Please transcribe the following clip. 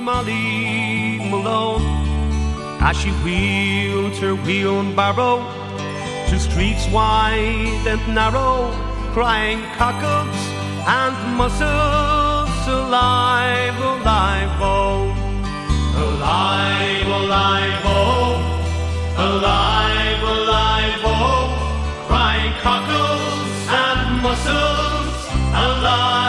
Molly Malone as she wheeled her wheelbarrow through streets wide and narrow, crying cockles and mussels, alive, alive, oh, alive, alive, oh, alive, alive, oh, crying cockles and mussels, alive.